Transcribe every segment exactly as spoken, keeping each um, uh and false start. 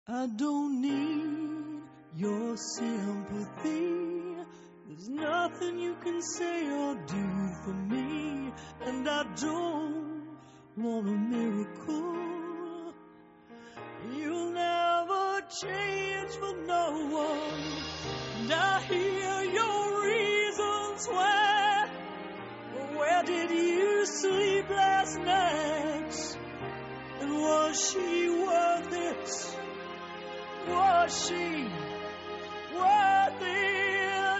I don't need your sympathy. There's nothing you can say or do for me. And I don't want a miracle. You'll never change for no one. And I hear your reasons why. Where did you sleep last night? And was she worth it? Was she worth it?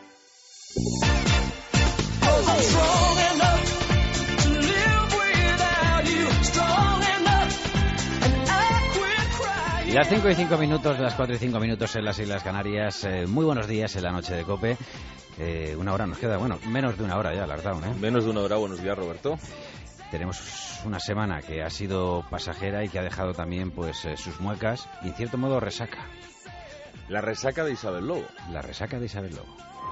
I'm strong enough to live without you. Strong enough, and I quit crying. Las cinco y cinco minutos, las cuatro y cinco minutos en las Islas Canarias. Eh, muy buenos días en la noche de COPE. Eh, una hora nos queda, bueno, menos de una hora ya, Lardao, ¿eh? Menos de una hora, buenos días, Roberto. Tenemos una semana que ha sido pasajera y que ha dejado también pues eh, sus muecas y en cierto modo resaca. La resaca de Isabel Lobo. La resaca de Isabel Lobo.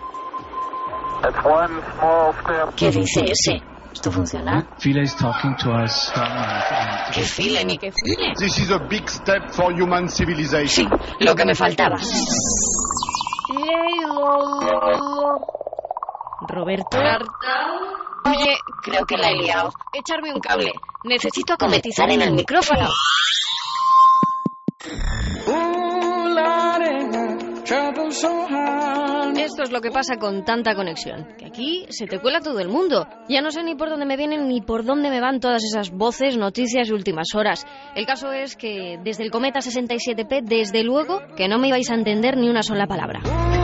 ¿Qué dice ese? ¿Esto funciona? File is talking to us. ¿Qué file ni qué file? This is a big step for human civilization. Sí, lo que me faltaba. Roberto. Oye, creo que la he liado. Echarme un cable. Necesito acometizar en el micrófono. Esto es lo que pasa con tanta conexión, que aquí se te cuela todo el mundo. Ya no sé ni por dónde me vienen ni por dónde me van todas esas voces, noticias y últimas horas. El caso es que desde el Cometa sesenta y siete P, desde luego que no me ibais a entender ni una sola palabra.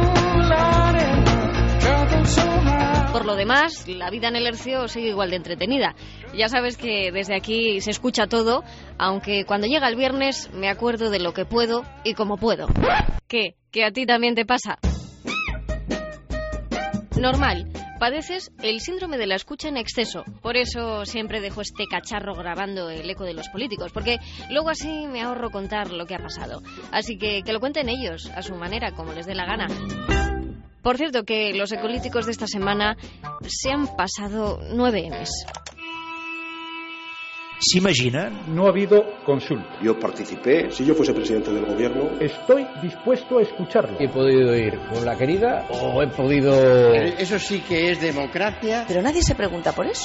Por lo demás, la vida en el Hercio sigue igual de entretenida. Ya sabes que desde aquí se escucha todo, aunque cuando llega el viernes me acuerdo de lo que puedo y cómo puedo. ¿Qué? ¿Que a ti también te pasa? Normal. Padeces el síndrome de la escucha en exceso. Por eso siempre dejo este cacharro grabando el eco de los políticos, porque luego así me ahorro contar lo que ha pasado. Así que que lo cuenten ellos, a su manera, como les dé la gana. Por cierto, que los ecolíticos de esta semana se han pasado nueve emes. ¿Se imaginan? No ha habido consulta. Yo participé, si yo fuese presidente del gobierno. Estoy dispuesto a escucharlo. He podido ir con la querida o he podido... Eso sí que es democracia. Pero nadie se pregunta por eso.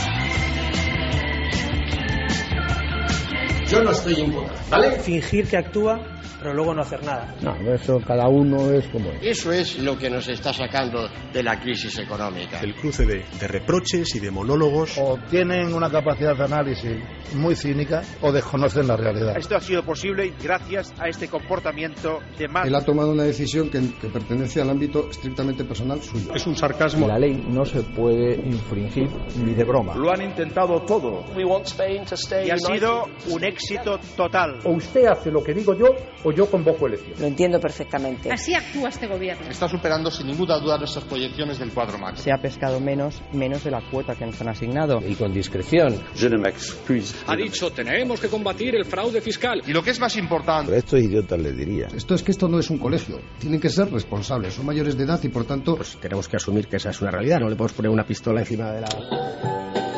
Yo no estoy en contra, ¿vale? Fingir que actúa, pero luego no hacer nada. No, eso cada uno es como es. Eso es lo que nos está sacando de la crisis económica. El cruce de, de reproches y de monólogos. O tienen una capacidad de análisis muy cínica o desconocen la realidad. Esto ha sido posible gracias a este comportamiento de más... Él ha tomado una decisión que, que pertenece al ámbito estrictamente personal suyo. Es un sarcasmo. La ley no se puede infringir ni de broma. Lo han intentado todo. Y ha sido un éxito total. O usted hace lo que digo yo o yo convoco elecciones. Lo entiendo perfectamente. Así actúa este gobierno. Está superando sin ninguna duda nuestras proyecciones del cuadro macro. Se ha pescado menos, menos de la cuota que nos han asignado. Y con discreción. Je ne m'excuse. Ha dicho, tenemos que combatir el fraude fiscal. Y lo que es más importante... Pero a estos idiotas les diría. Esto es que esto no es un colegio. Tienen que ser responsables. Son mayores de edad y por tanto... Pues tenemos que asumir que esa es una realidad. No le podemos poner una pistola encima de la...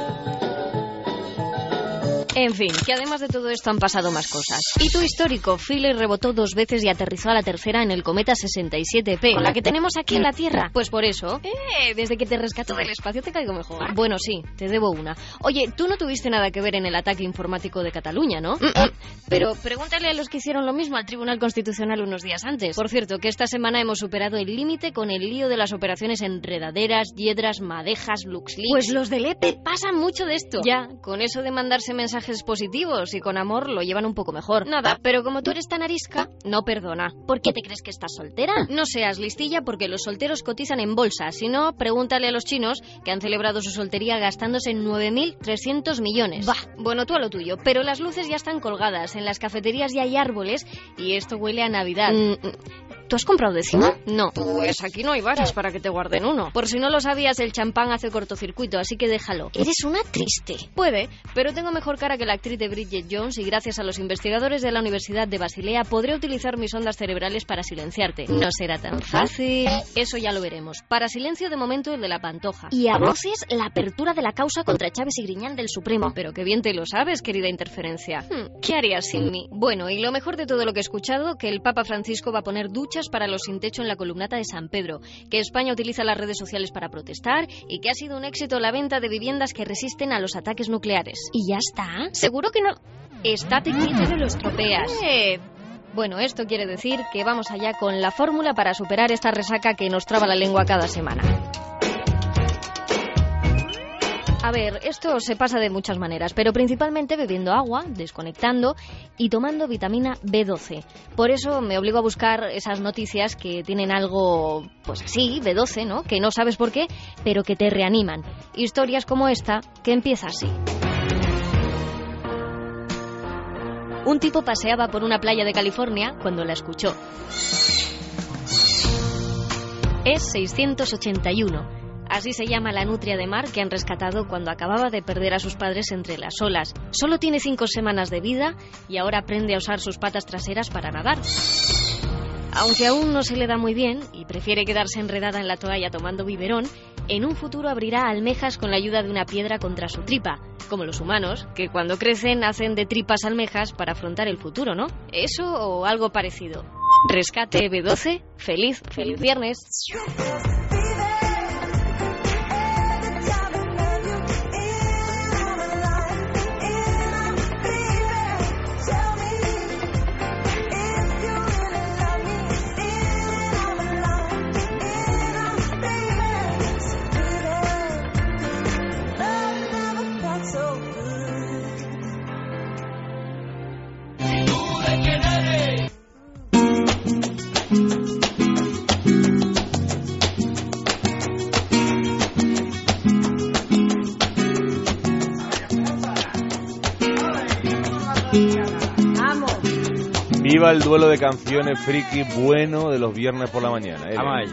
En fin, que además de todo esto han pasado más cosas. Y tu histórico, Philae rebotó dos veces y aterrizó a la tercera en el Cometa sesenta y siete P, la que tenemos aquí en la Tierra. Pues por eso, eh, desde que te rescato del espacio te caigo mejor. Bueno, sí, te debo una. Oye, tú no tuviste nada que ver en el ataque informático de Cataluña, ¿no? Pero pregúntale a los que hicieron lo mismo al Tribunal Constitucional unos días antes. Por cierto, que esta semana hemos superado el límite con el lío de las operaciones enredaderas, hiedras, madejas, LuxLeaks. Pues los del E P E pasan mucho de esto. Ya, con eso de mandarse mensajes positivos y con amor lo llevan un poco mejor. Nada, pero como tú eres tan arisca, no perdona. ¿Por qué te crees que estás soltera? No seas listilla porque los solteros cotizan en bolsa. Si no, pregúntale a los chinos que han celebrado su soltería gastándose nueve mil trescientos millones. Bah, bueno, tú a lo tuyo. Pero las luces ya están colgadas. En las cafeterías ya hay árboles y esto huele a Navidad. Mm, ¿Tú has comprado décimo? No. Pues aquí no hay bares para que te guarden uno. Por si no lo sabías, el champán hace cortocircuito, así que déjalo. Eres una triste. Puede, pero tengo mejor cara que la actriz de Bridget Jones y gracias a los investigadores de la Universidad de Basilea podré utilizar mis ondas cerebrales para silenciarte. No será tan fácil. Eso ya lo veremos. Para silencio, de momento, el de la Pantoja. Y a voces, la apertura de la causa contra Chávez y Griñán del Supremo. Pero qué bien te lo sabes, querida interferencia. Hmm, ¿qué harías sin mí? Bueno, y lo mejor de todo lo que he escuchado, que el Papa Francisco va a poner duchas para los sin techo en la columnata de San Pedro, que España utiliza las redes sociales para protestar y que ha sido un éxito la venta de viviendas que resisten a los ataques nucleares. ¿Y ya está? ¿Seguro que no? Estate quieta, que lo estropeas. Eh... Bueno, esto quiere decir que vamos allá con la fórmula para superar esta resaca que nos traba la lengua cada semana. A ver, esto se pasa de muchas maneras, pero principalmente bebiendo agua, desconectando y tomando vitamina B doce. Por eso me obligo a buscar esas noticias que tienen algo, pues así, B doce, ¿no? Que no sabes por qué, pero que te reaniman. Historias como esta, que empieza así. Un tipo paseaba por una playa de California cuando la escuchó. Es seiscientos ochenta y uno. Así se llama la nutria de mar que han rescatado cuando acababa de perder a sus padres entre las olas. Solo tiene cinco semanas de vida y ahora aprende a usar sus patas traseras para nadar. Aunque aún no se le da muy bien y prefiere quedarse enredada en la toalla tomando biberón, en un futuro abrirá almejas con la ayuda de una piedra contra su tripa, como los humanos, que cuando crecen hacen de tripas almejas para afrontar el futuro, ¿no? Eso o algo parecido. Rescate B doce, feliz, feliz viernes. Viva el duelo de canciones friki bueno de los viernes por la mañana. ¿eh? Vamos a ello.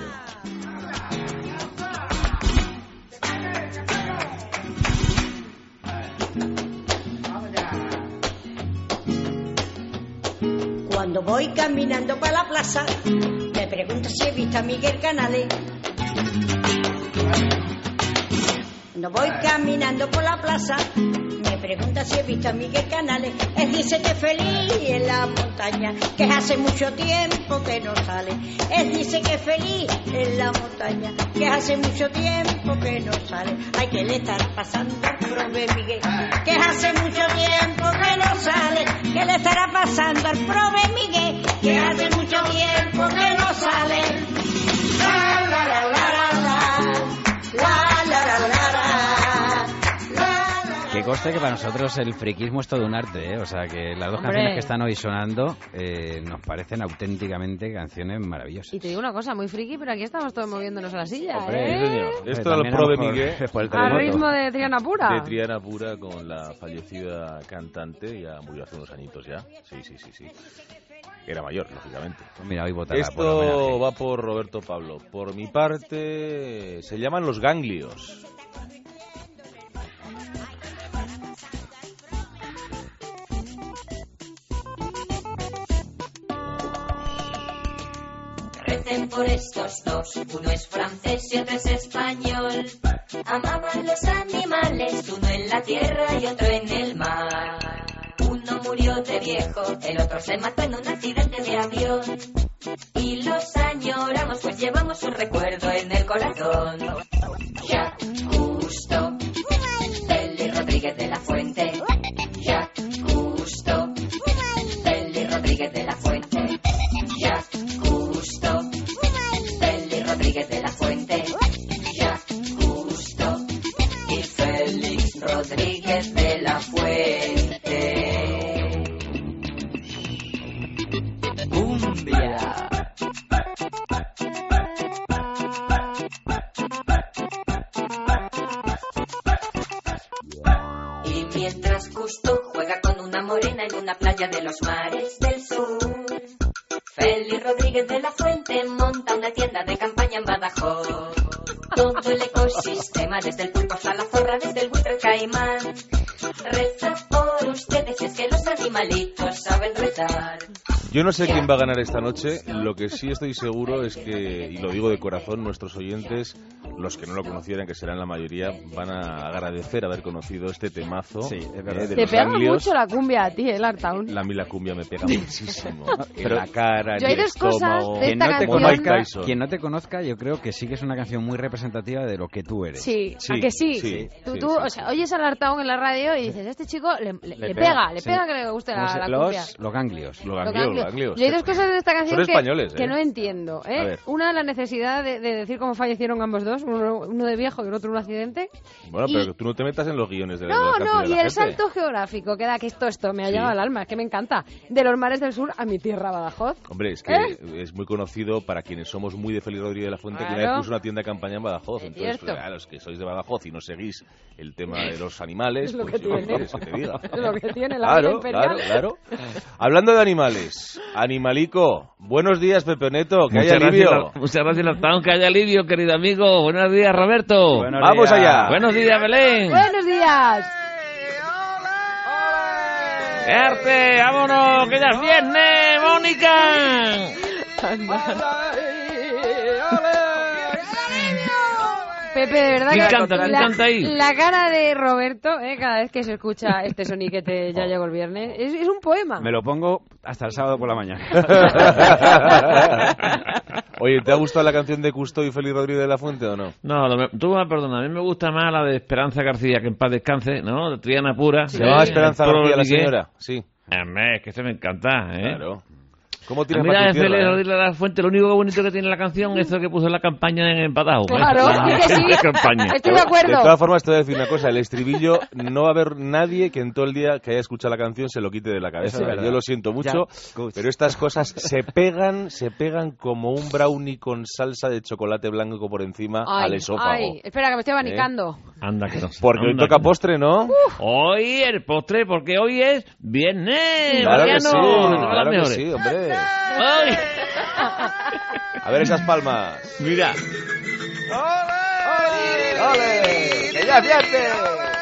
Cuando voy caminando para la plaza, me pregunto si he visto a Miguel Canales. Cuando voy caminando por la plaza, me pregunta si he visto a Miguel Canales. Él dice que es feliz en la montaña, que hace mucho tiempo que no sale. Él dice que es feliz en la montaña, que hace mucho tiempo que no sale. Ay, que le estará pasando al prove Miguel, que hace mucho tiempo que no sale. Que le estará pasando al prove Miguel, que hace mucho tiempo que no sale. La la la la la la la la la la. Que conste que para nosotros el friquismo es todo un arte, ¿eh? O sea, que las dos Hombre. canciones que están hoy sonando eh, nos parecen auténticamente canciones maravillosas. Y te digo una cosa, muy friki, pero aquí estamos todos moviéndonos a la silla, Hombre, ¿eh? sí, señor. Esto También es el pro de a lo mejor Miguel. por el Al terremoto. ritmo de Triana Pura. De Triana Pura con la fallecida cantante, ya murió hace unos añitos ya. Sí, sí, sí, sí. Era mayor, lógicamente. Pues mira, hoy votará Esto por homenaje. va por Roberto Pablo. Por mi parte, se llaman Los Ganglios. Recen por estos dos, uno es francés y otro es español. Amaban los animales, uno en la tierra y otro en el mar. Uno murió de viejo, el otro se mató en un accidente de avión. Y los añoramos, pues llevamos un recuerdo en el corazón. Jacques Cousteau, Feli Rodríguez de la Fuente. Jacques Cousteau, Feli Rodríguez de la Fuente. Jacques Cousteau, Feli Rodríguez de la Fuente. Jacques Cousteau y Félix Rodríguez de la Fuente. Cumbia. Y mientras Cousteau juega con una morena en una playa de los mares del sur, Félix Rodríguez de la Fuente monta una tienda de campaña en Badajoz. Todo el ecosistema, desde el pulpo hasta la zorra, desde el buitre al caimán, reza por ustedes, es que los animalitos saben rezar. Yo no sé quién va a ganar esta noche, lo que sí estoy seguro es que, y lo digo de corazón, nuestros oyentes, los que no lo conocieran, que serán la mayoría, van a agradecer haber conocido este temazo. Sí, es verdad. eh, de Te los pega ganglios. mucho la cumbia a ti, el Artaun. La, a mí la cumbia me pega muchísimo. En la cara, Yo en hay el dos cosas estómago. de Quien no, te Como Mike conozca, Tyson. quien no te conozca, yo creo que sí que es una canción muy representativa de lo que tú eres. Sí, Sí, ¿a que sí? sí, tú, sí, tú sí, o sea, oyes al Artaun en la radio y dices, este chico le, le- Le le pega, pega, le sí. pega que le guste ¿Cómo la, se- la los, cumbia. los ganglios. Los Los ganglios, ganglios. los ganglios. Y hay dos cosas de esta canción Son que, españoles, que ¿eh? no entiendo. A ¿eh? ver. Una, la necesidad de, de decir cómo fallecieron ambos dos, uno, uno de viejo y el otro en un accidente. Bueno, Y- pero que tú no te metas en los guiones de la, de No, las no, canciones y de la el gente. salto geográfico, que da que esto, esto me ha Sí. llegado al alma, es que me encanta. De los mares del sur a mi tierra, Badajoz. Hombre, es que ¿Eh? es muy conocido para quienes somos muy de Félix Rodríguez de la Fuente, que una Claro. vez puso una tienda de campaña en Badajoz. Es Entonces, cierto. claro, los que sois de Badajoz y no seguís el tema de los animales, Es lo pues que yo tiene. qué quieres que te diga. Es lo que tiene la Claro, vida imperial. claro, claro. Hablando de animales, Animalico, buenos días, Pepeoneto, que Muchas haya alivio. gracias, muchas gracias, Artaun, que haya alivio, querido amigo. Buenos días, Roberto. Buenos Vamos días. allá. Buenos días, Belén. Buenos días. ¡Arte! ¡Vámonos! ¡Que ya es viernes, Mónica! Pepe, de verdad ¿Quién que canta? ¿Quién la, canta ahí? la cara de Roberto, eh, cada vez que se escucha este soniquete ya llegó el viernes, es, es un poema. Me lo pongo hasta el sábado por la mañana. Oye, ¿te ha gustado la canción de Cousteau y Félix Rodríguez de la Fuente o no? No, lo me- tú me perdonas, a mí me gusta más la de Esperanza García, que en paz descanse, ¿no? De Triana Pura. ¿Se llama Esperanza El pueblo García la de Miguel. señora? Sí. Hombre, es que se me encanta, ¿eh? Claro. ¿Cómo A tienes mí para la tu de Félix tierra, eh? Rodríguez de la Fuente, lo único que bonito que tiene la canción es eso que puso en la campaña en Empatajo. Claro, ¿eh? que sí. De campaña. Estoy de acuerdo. De todas formas, te voy a decir una cosa. El estribillo, no va a haber nadie que en todo el día que haya escuchado la canción se lo quite de la cabeza. Eso es verdad. Yo lo siento mucho, Ya, good. pero estas cosas se pegan, se pegan como un brownie con salsa de chocolate blanco por encima al esófago. ay, espera que me estoy abanicando. Anda que no. Porque hoy anda toca que no. postre, ¿no? Hoy el postre, porque hoy es viernes. Claro que Mariano, sí, de todas las claro que mejores. sí, hombre. Ay. A ver esas palmas. Mira. ¡Ole! ¡Que ya es viernes!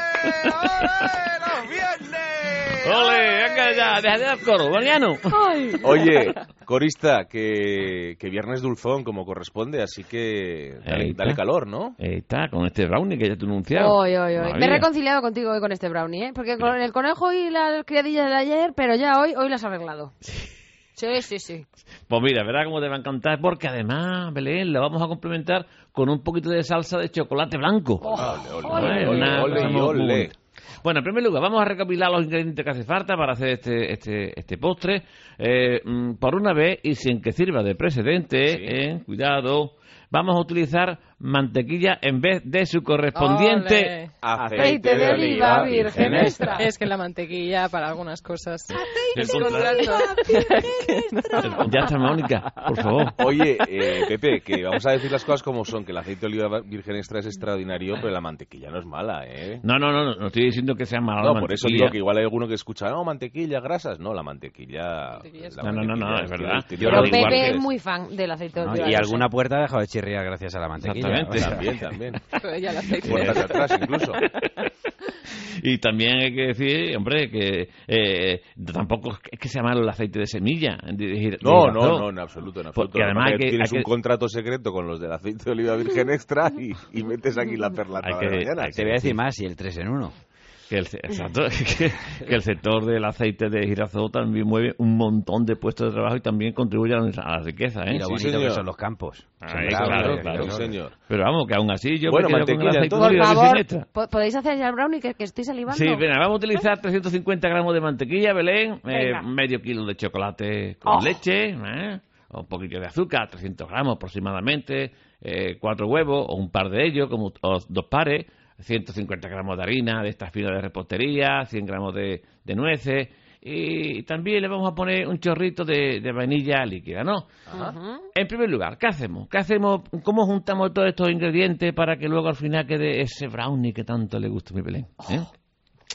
Ole, venga ya, deja de dar coro, Mariano. Ay. Oye, corista, que, que viernes dulzón como corresponde, así que dale, Ahí está. dale calor, ¿no? Ahí está, con este brownie que ya te he anunciado. Oy, oy, oy. Me he Maravilla. reconciliado contigo hoy con este brownie, ¿eh? Porque con el conejo y las criadillas de ayer, pero ya hoy, hoy las has arreglado. Sí, sí, sí. Pues mira, verás cómo te va a encantar, porque además, Belén, la vamos a complementar con un poquito de salsa de chocolate blanco. Ole, ole, Ay, ole, una ole, cosa y muy ole. bonita. Bueno, en primer lugar, vamos a recopilar los ingredientes que hace falta para hacer este este este postre. Eh, mm, por una vez, y sin que sirva de precedente, Sí. eh, cuidado, vamos a utilizar mantequilla en vez de su correspondiente... Aceite de oliva virgen extra. Es que la mantequilla para algunas cosas. El contrato. Ya está, Mónica, por favor. Oye, eh, Pepe, que vamos a decir las cosas como son, que el aceite de oliva virgen extra es extraordinario, pero la mantequilla no es mala, ¿eh? No, no, no, no, no estoy diciendo que sea mala No, la por eso mantequilla. digo que igual hay alguno que escucha, no, mantequilla, grasas. No, la mantequilla... la No, no, no, no, mantequilla es tiene- verdad. tiene Pero los Pepe guardias. es muy fan del aceite de ¿No? oliva. Y yo alguna sé. puerta ha dejado de chirriar gracias a la mantequilla. Exactamente. O sea, También, también. Pero ya el aceite. Puertas de atrás incluso. Y también hay que decir, hombre, que eh, tampoco es que sea malo el aceite de semilla. de- de gir- de No, no, girasol. no, en absoluto, en absoluto. Porque además Lo que hay que- tienes hay un que- contrato secreto con los del aceite de oliva virgen extra y, y metes aquí la perla Hay toda que- la mañana. hay te voy a decir más, y el tres en uno. Que el, exacto, que, que el sector del aceite de girasol también mueve un montón de puestos de trabajo y también contribuye a la, a la riqueza, ¿eh? Y lo Sí, bonito señor. que son los campos. Ahí, Sembrados, claro, de claro. Sí, señor. Pero vamos, que aún así yo Bueno, me quedo con el mantequilla, aceite de entonces. Por oliva favor, virgen extra. ¿po- ¿podéis hacer ya el brownie que, que estoy salivando? Sí, venga, vamos a utilizar trescientos cincuenta gramos de mantequilla, Belén, eh, Venga. medio kilo de chocolate con Oh. leche, ¿eh? un poquito de azúcar, trescientos gramos aproximadamente, eh, cuatro huevos o un par de ellos, como o dos pares, ciento cincuenta gramos de harina de estas finas de repostería, cien gramos de, de nueces y también le vamos a poner un chorrito de, de vainilla líquida, ¿no? Ajá. En primer lugar, ¿qué hacemos? ¿Qué hacemos? ¿Cómo juntamos todos estos ingredientes para que luego al final quede ese brownie que tanto le gusta a mi Belén? ¿eh?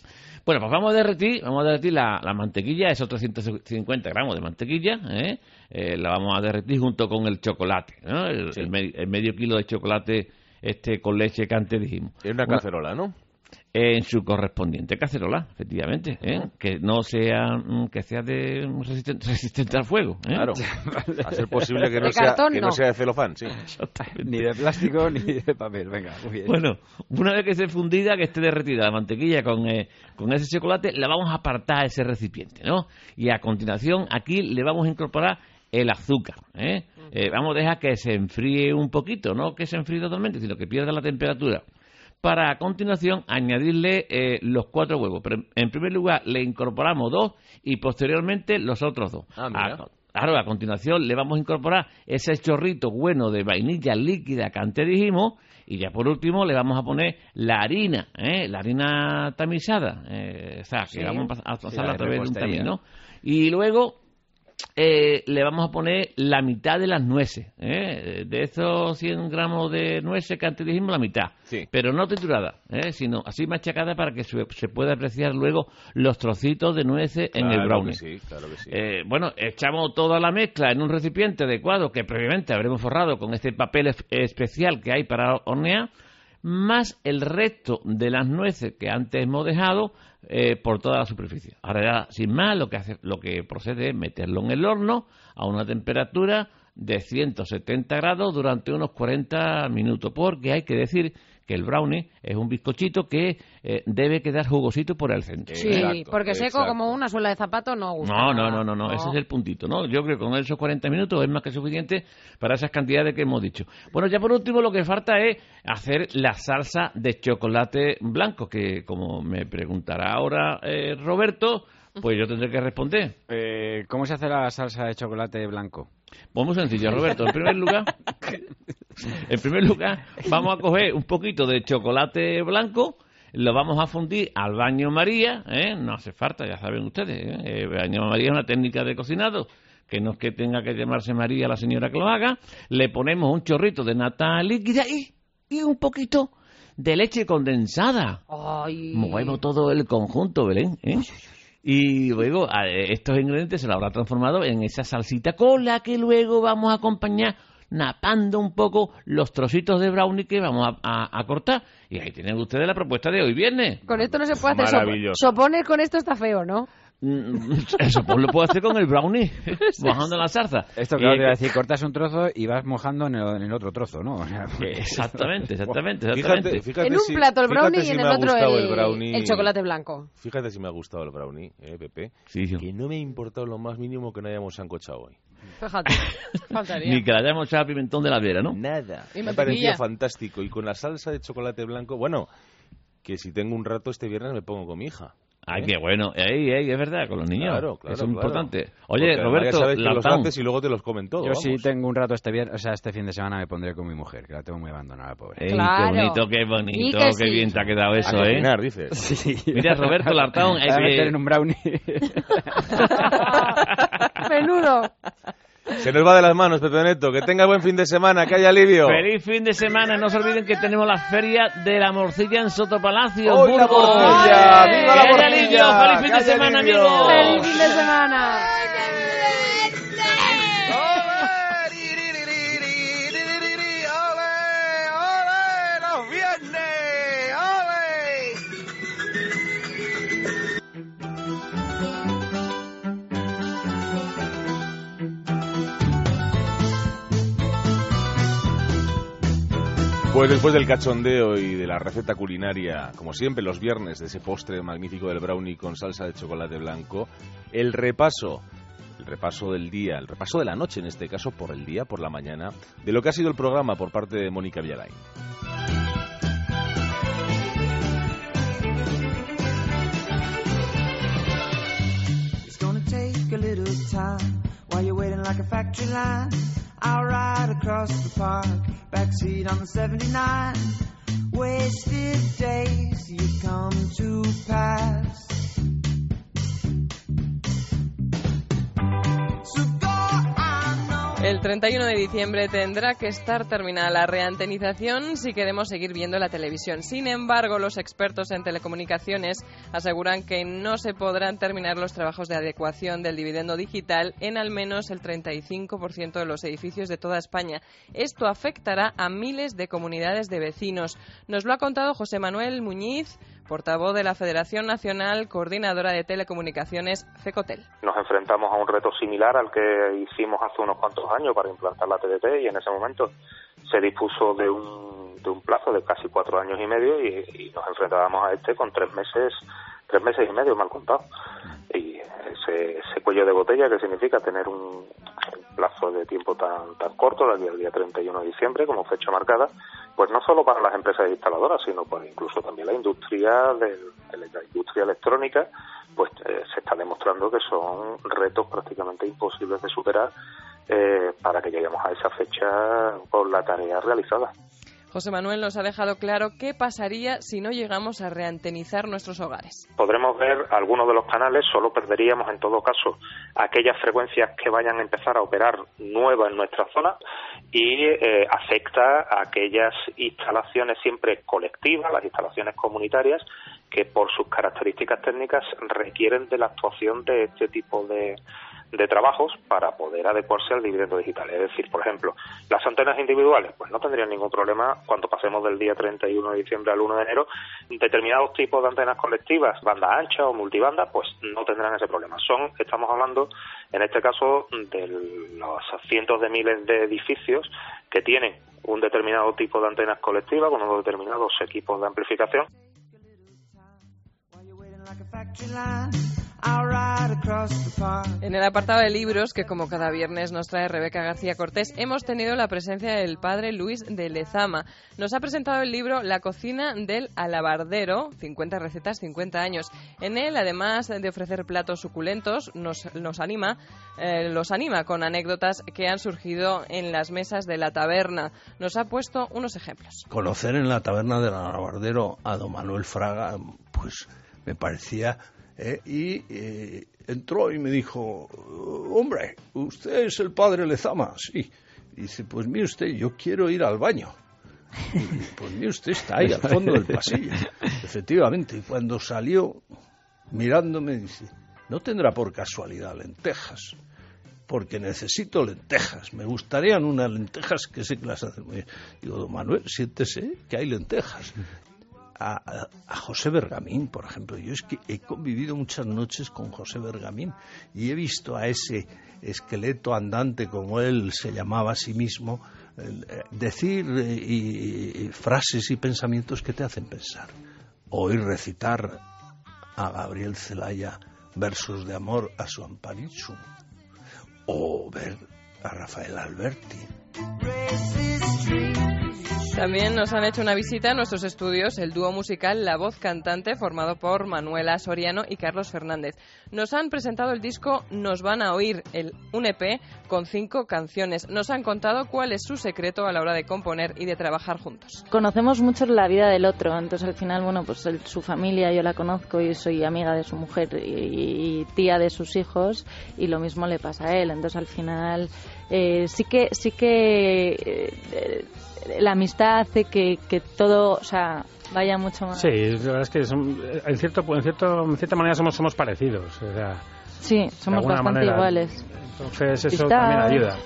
Bueno, pues vamos a derretir, vamos a derretir la, la mantequilla, esos trescientos cincuenta gramos de mantequilla, ¿eh? Eh, la vamos a derretir junto con el chocolate, ¿no? El, sí. el, me, el medio kilo de chocolate este con leche que antes dijimos. En una cacerola, ¿no? En su correspondiente cacerola, efectivamente, ¿eh? Que no sea que sea de resistente, resistente al fuego, ¿eh? Claro, a ser posible que no, sea, cartón, que no. no sea de celofán, sí. Ni de plástico ni de papel, venga, muy bien. Bueno, una vez que esté fundida, que esté derretida la mantequilla con, eh, con ese chocolate, la vamos a apartar a ese recipiente, ¿no? Y a continuación aquí le vamos a incorporar el azúcar, ¿eh? Eh, vamos a dejar que se enfríe un poquito, no que se enfríe totalmente, sino que pierda la temperatura. Para a continuación añadirle eh, los cuatro huevos. Pero en primer lugar le incorporamos dos y posteriormente los otros dos. Ah, mira. A, claro, a continuación le vamos a incorporar ese chorrito bueno de vainilla líquida que antes dijimos y ya por último le vamos a poner la harina, ¿eh? La harina tamizada, eh, o sea, que sí, vamos a pasarla sí, a través de un tambiz, ¿no? Y luego Eh, le vamos a poner la mitad de las nueces, ¿eh? De esos cien gramos de nueces que antes dijimos, la mitad, sí. Pero no triturada, ¿eh? Sino así machacada para que se, se pueda apreciar luego los trocitos de nueces claro en el brownie. Que sí, claro que sí. Eh, bueno, echamos toda la mezcla en un recipiente adecuado que previamente habremos forrado con este papel es- especial que hay para hornear, más el resto de las nueces que antes hemos dejado eh, por toda la superficie. Ahora ya, sin más, lo que hace, lo que procede es meterlo en el horno a una temperatura de ciento setenta grados durante unos cuarenta minutos, porque hay que decir que el brownie es un bizcochito que eh, debe quedar jugosito por el centro. Sí, exacto, porque seco exacto. como una suela de zapato no gusta. No, no, nada. no, no, no, ese es el puntito, ¿no? Yo creo que con esos cuarenta minutos es más que suficiente para esas cantidades que hemos dicho. Bueno, ya por último lo que falta es hacer la salsa de chocolate blanco, que como me preguntará ahora eh, Roberto, pues yo tendré que responder. Eh, ¿Cómo se hace la salsa de chocolate blanco? Pues muy sencillo, Roberto. En primer lugar, en primer lugar, vamos a coger un poquito de chocolate blanco, lo vamos a fundir al baño María, ¿eh? No hace falta, ya saben ustedes, ¿eh? El baño María es una técnica de cocinado, que no es que tenga que llamarse María la señora que lo haga. Le ponemos un chorrito de nata líquida y, y un poquito de leche condensada. Ay. Movemos todo el conjunto, Belén, ¿eh? Y luego a estos ingredientes se lo habrá transformado en esa salsita con la que luego vamos a acompañar napando un poco los trocitos de brownie que vamos a, a, a cortar. Y ahí tienen ustedes la propuesta de hoy viernes. Con esto no se puede hacer. Maravilloso. Sop- soponer con esto está feo, ¿no? Eso pues lo puedo hacer con el brownie, mojando la salsa. Esto que te iba a decir, cortas un trozo y vas mojando en el, en el otro trozo, ¿no? O sea, Exactamente, exactamente, exactamente. Fíjate, fíjate En un si, plato el brownie y si en me el ha otro gustado el, el, brownie, el chocolate blanco. Fíjate si me ha gustado el brownie, eh, Pepe. Sí, sí. Que no me ha importado lo más mínimo que no hayamos sancochado hoy. Fíjate, faltaría. Ni que le hayamos echado pimentón de la Viera, ¿no? Nada. Y Me ha mantequilla. parecido fantástico. Y con la salsa de chocolate blanco, bueno, que si tengo un rato este viernes me pongo con mi hija. Ay, ¿Eh? qué bueno. Ey, ey, es verdad, con los niños. Claro, claro, Eso es claro. importante. Oye, Porque además Roberto, ya sabes que los Lartán, haces y luego te los comen todo. yo sí vamos. tengo un rato este viernes, o sea, este fin de semana me pondré con mi mujer, que la tengo muy abandonada, pobre. Ey, Claro. qué bonito, qué Y bonito, que qué sí. bien te ha quedado eso, A ¿eh? cocinar, dices. Sí. Mira, Roberto Lartán, hay Voy a meter que... en un brownie. Menudo. Se nos va de las manos, Pepe Neto. Que tenga buen fin de semana, que haya alivio. Feliz fin de semana. No se olviden que tenemos la feria de la morcilla en Sotopalacio. ¡Hoy la Burgos. morcilla! ¡Ay! ¡Viva la ¡Que haya morcilla! alivio! ¡Feliz fin ¡Que de haya semana, alivio! amigos! ¡Feliz fin de semana! ¡Los viernes! ¡Ole! Pues después del cachondeo y de la receta culinaria, como siempre los viernes, de ese postre magnífico del brownie con salsa de chocolate blanco, el repaso, el repaso del día, el repaso de la noche en este caso, por el día, por la mañana, de lo que ha sido el programa por parte de Mónica Villalain. It's gonna take a little time while you're waiting like a factory line. I'll ride across the park, backseat on the seventy-nine. Wasted days you come to pass. So go, I know. El treinta y uno de diciembre tendrá que estar terminada la reantenización si queremos seguir viendo la televisión. Sin embargo, los expertos en telecomunicaciones aseguran que no se podrán terminar los trabajos de adecuación del dividendo digital en al menos el treinta y cinco por ciento de los edificios de toda España. Esto afectará a miles de comunidades de vecinos. Nos lo ha contado José Manuel Muñiz, portavoz de la Federación Nacional Coordinadora de Telecomunicaciones, FECOTEL. Nos enfrentamos a un reto similar al que hicimos hace unos cuantos años para implantar la T D T, y en ese momento se dispuso de un, de un plazo de casi cuatro años y medio y, y nos enfrentábamos a este con tres meses, tres meses y medio mal contado. Y ese, ese cuello de botella, que significa tener un plazo de tiempo tan tan corto, desde el día treinta y uno de diciembre como fecha marcada, pues no solo para las empresas instaladoras, sino pues incluso también la industria de, de la industria electrónica, pues eh, se está demostrando que son retos prácticamente imposibles de superar eh, para que lleguemos a esa fecha con la tarea realizada. José Manuel nos ha dejado claro qué pasaría si no llegamos a reantenizar nuestros hogares. Podremos ver algunos de los canales, solo perderíamos en todo caso aquellas frecuencias que vayan a empezar a operar nuevas en nuestra zona y eh, afecta a aquellas instalaciones siempre colectivas, las instalaciones comunitarias, que por sus características técnicas requieren de la actuación de este tipo de de trabajos para poder adecuarse al dividendo digital. Es decir, por ejemplo, las antenas individuales, pues no tendrían ningún problema cuando pasemos del día treinta y uno de diciembre al uno de enero. Determinados tipos de antenas colectivas, banda ancha o multibanda, pues no tendrán ese problema. Son, estamos hablando, en este caso, de los cientos de miles de edificios que tienen un determinado tipo de antenas colectivas con unos determinados equipos de amplificación. En el apartado de libros, que como cada viernes nos trae Rebeca García Cortés, hemos tenido la presencia del padre Luis de Lezama. Nos ha presentado el libro La cocina del alabardero, cincuenta recetas, cincuenta años. En él, además de ofrecer platos suculentos, nos, nos anima, eh, los anima con anécdotas que han surgido en las mesas de la taberna. Nos ha puesto unos ejemplos. Conocer en la taberna del alabardero a don Manuel Fraga, pues me parecía... Eh, y eh, entró y me dijo, hombre, ¿usted es el padre Lezama? Sí. Y dice, pues mire usted, yo quiero ir al baño. Y, pues mire usted, está ahí al fondo del pasillo. Efectivamente, y cuando salió mirándome dice, ¿no tendrá por casualidad lentejas? Porque necesito lentejas, me gustarían unas lentejas que sé que las hacen muy bien. Digo, don Manuel, siéntese, que hay lentejas. A, a, a José Bergamín, por ejemplo. Yo es que he convivido muchas noches con José Bergamín y he visto a ese esqueleto andante, como él se llamaba a sí mismo, eh, decir eh, y, y frases y pensamientos que te hacen pensar. Oír recitar a Gabriel Celaya versos de amor a su Amparichu, o ver a Rafael Alberti. También nos han hecho una visita a nuestros estudios el dúo musical La Voz Cantante, formado por Manuela Soriano y Carlos Fernández. Nos han presentado el disco Nos van a oír, el, un E P con cinco canciones. Nos han contado cuál es su secreto a la hora de componer y de trabajar juntos. Conocemos mucho la vida del otro, entonces al final, bueno, pues el, su familia yo la conozco y soy amiga de su mujer y, y tía de sus hijos, y lo mismo le pasa a él. Entonces al final eh, sí que sí que eh, la amistad hace que, que todo, o sea, vaya mucho más. Sí, la verdad es que son, en cierto en cierto en cierta manera somos somos parecidos, o sea, sí, somos bastante manera, iguales. Entonces eso Está... también ayuda.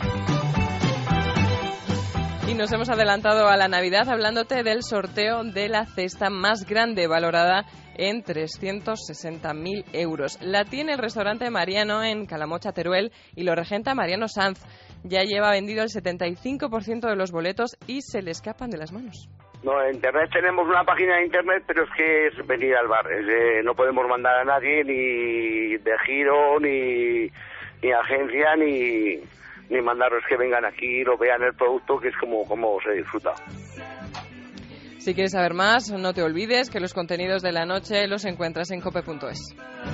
Y nos hemos adelantado a la Navidad hablándote del sorteo de la cesta más grande, valorada en trescientos sesenta mil euros. La tiene el restaurante Mariano en Calamocha, Teruel, y lo regenta Mariano Sanz. Ya lleva vendido el setenta y cinco por ciento de los boletos y se le escapan de las manos. No, en internet tenemos una página de internet, pero es que es venir al bar. Es de, no podemos mandar a nadie, ni de giro, ni, ni agencia, ni, ni mandarlos que vengan aquí y lo vean el producto, que es como, como se disfruta. Si quieres saber más, no te olvides que los contenidos de la noche los encuentras en cope punto es.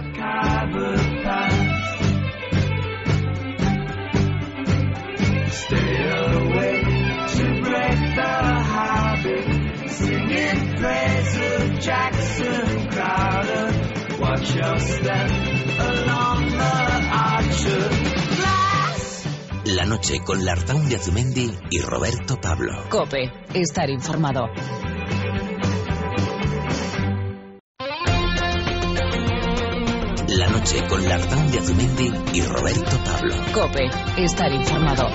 Stay away to break the habit, singing praise of Jackson Crowder. Watch your step along the arch of glass. La noche con Lartaun de Azumendi y Roberto Pablo. COPE. Estar informado. La noche con Lartaun de Azumendi y Roberto Pablo. COPE. Estar informado.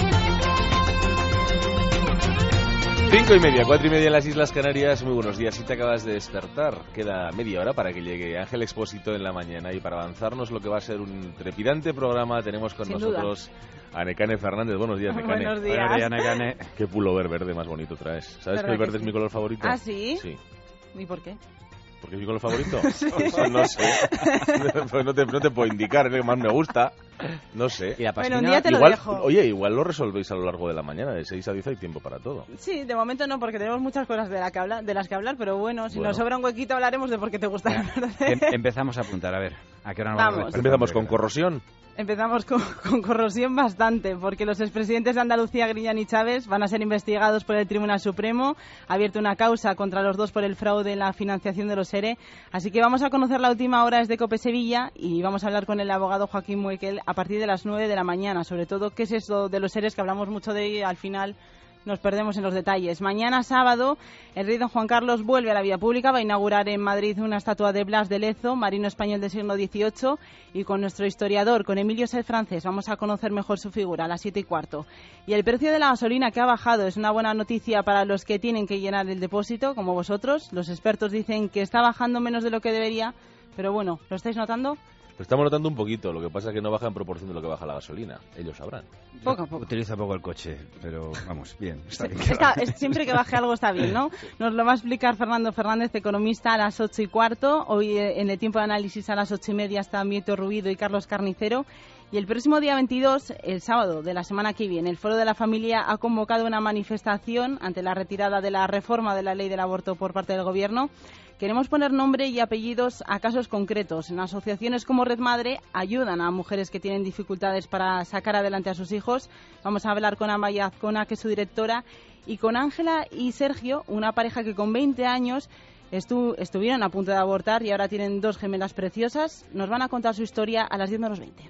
Cinco y media, cuatro y media en las Islas Canarias. Muy buenos días. Si te acabas de despertar, queda media hora para que llegue Ángel Expósito en la mañana. Y para avanzarnos lo que va a ser un trepidante programa, tenemos con Sin nosotros duda. a Necane Fernández. Buenos días, Necane. Buenos días. Buenos días, Necane. Qué pullover verde más bonito traes. ¿Sabes que el verde que es sí? mi color favorito? ¿Ah, sí? Sí. ¿Y por qué? ¿Porque es mi color favorito? Sí. Pues no sé. Pues no te, no te puedo indicar, es el que más me gusta. No sé. ¿Y la pastina? Bueno, un día te lo igual, dejo. Oye, igual lo resolvéis a lo largo de la mañana. De seis a diez hay tiempo para todo. Sí, de momento no, porque tenemos muchas cosas de, la que habla, de las que hablar, pero bueno, si Bueno. nos sobra un huequito hablaremos de por qué te gusta el verde. Em- empezamos a apuntar, a ver. ¿A qué hora nos Vamos. vamos a despertar? Empezamos con corrosión. Empezamos con, con corrosión bastante, porque los expresidentes de Andalucía, Griñán y Chávez, van a ser investigados por el Tribunal Supremo. Ha abierto una causa contra los dos por el fraude en la financiación de los ERE. Así que vamos a conocer la última hora desde COPE Sevilla y vamos a hablar con el abogado Joaquín Muekel a partir de las nueve de la mañana. Sobre todo, ¿qué es eso de los EREs que hablamos mucho de y al final nos perdemos en los detalles? Mañana sábado, el rey don Juan Carlos vuelve a la vía pública, va a inaugurar en Madrid una estatua de Blas de Lezo, marino español del siglo dieciocho, y con nuestro historiador, con Emilio Sez Francés, vamos a conocer mejor su figura a las siete y cuarto. Y el precio de la gasolina que ha bajado es una buena noticia para los que tienen que llenar el depósito, como vosotros. Los expertos dicen que está bajando menos de lo que debería, pero bueno, ¿lo estáis notando? Lo estamos notando un poquito, lo que pasa es que no baja en proporción de lo que baja la gasolina. Ellos sabrán. Poco a poco. Utiliza poco el coche, pero vamos, bien. Está bien. Está- es- siempre que baje algo está bien, ¿no? Nos lo va a explicar Fernando Fernández, economista, a las ocho y cuarto. Hoy eh, en el tiempo de análisis a las ocho y media están Mieto Rubido y Carlos Carnicero. Y el próximo día veintidós, el sábado de la semana que viene, el Foro de la Familia ha convocado una manifestación ante la retirada de la reforma de la ley del aborto por parte del Gobierno. Queremos poner nombre y apellidos a casos concretos. En asociaciones como Red Madre ayudan a mujeres que tienen dificultades para sacar adelante a sus hijos. Vamos a hablar con Amaya Azcona, que es su directora, y con Ángela y Sergio, una pareja que con veinte años estu- estuvieron a punto de abortar y ahora tienen dos gemelas preciosas. Nos van a contar su historia a las diez menos veinte.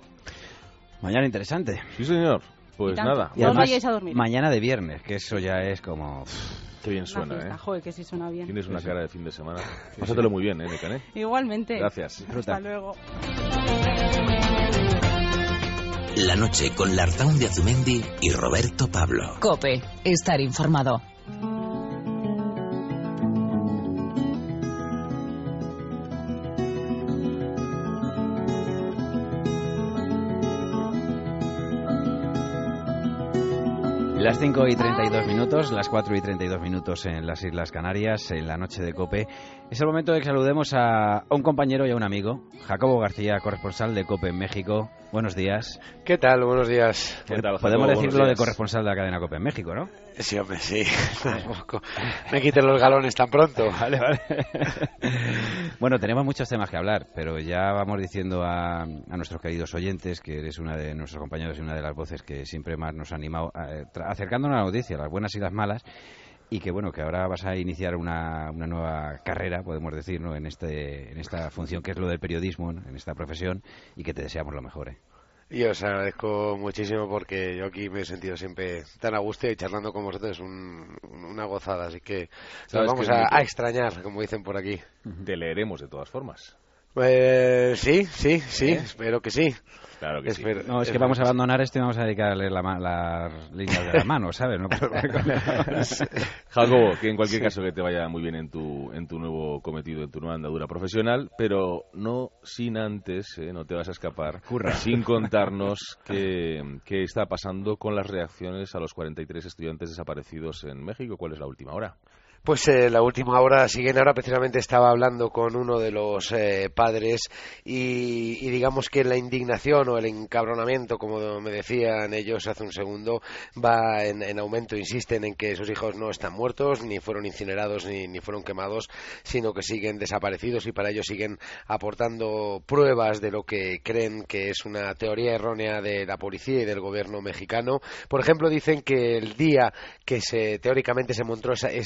Mañana interesante. Sí, señor. Pues Y tanto. nada. No os vayáis a dormir. Mañana de viernes, que eso ya es como... Qué bien Una suena, fiesta. ¿eh? Joder, que sí suena bien. Tienes una Sí, sí. cara de fin de semana. Pásatelo muy bien, ¿eh, Necane? Igualmente. Gracias. Hasta luego. La noche con Lartaun de Azumendi y Roberto Pablo. COPE. Estar informado. Las cinco y treinta y dos minutos, las cuatro y treinta y dos minutos en las Islas Canarias, en la noche de COPE. Es el momento de que saludemos a un compañero y a un amigo, Jacobo García, corresponsal de COPE en México. Buenos días. ¿Qué tal? Buenos días. ¿Qué tal, Jacobo? Podemos Buenos decirlo de días. corresponsal de la cadena COPE en México, ¿no? Sí, hombre, sí. Tampoco me quiten los galones tan pronto. Vale, vale. Bueno, tenemos muchos temas que hablar, pero ya vamos diciendo a, a nuestros queridos oyentes que eres una de nuestros compañeros y una de las voces que siempre más nos ha animado, eh, tra- acercándonos a la noticia, las buenas y las malas, y que bueno, que ahora vas a iniciar una, una nueva carrera, podemos decir, ¿no? en este en esta función que es lo del periodismo, ¿no? En esta profesión, y que te deseamos lo mejor, ¿eh? Y os agradezco muchísimo porque yo aquí me he sentido siempre tan a gusto y charlando con vosotros es un- una gozada, así que nos Sabes vamos que es a, muy a bien. extrañar, como dicen por aquí. Te leeremos de todas formas. Eh, sí, sí, sí, ¿Eh? espero que sí. Claro que sí. Espero- No, es que espero vamos a sí. abandonar esto y vamos a dedicarle la ma- las líneas de la mano, ¿sabes? No Jacobo, que en cualquier Sí. caso que te vaya muy bien en tu en tu nuevo cometido, en tu nueva andadura profesional, pero no sin antes, eh, no te vas a escapar, Curra. sin contarnos qué, qué está pasando con las reacciones a los cuarenta y tres estudiantes desaparecidos en México. ¿Cuál es la última hora? Pues eh, la última hora siguen. Ahora precisamente estaba hablando con uno de los eh, padres y, y digamos que la indignación o el encabronamiento, como me decían ellos hace un segundo, va en, en aumento. Insisten en que sus hijos no están muertos, ni fueron incinerados, ni, ni fueron quemados, sino que siguen desaparecidos y para ello siguen aportando pruebas de lo que creen que es una teoría errónea de la policía y del gobierno mexicano. Por ejemplo, dicen que el día que se teóricamente se montó esa, se montó esa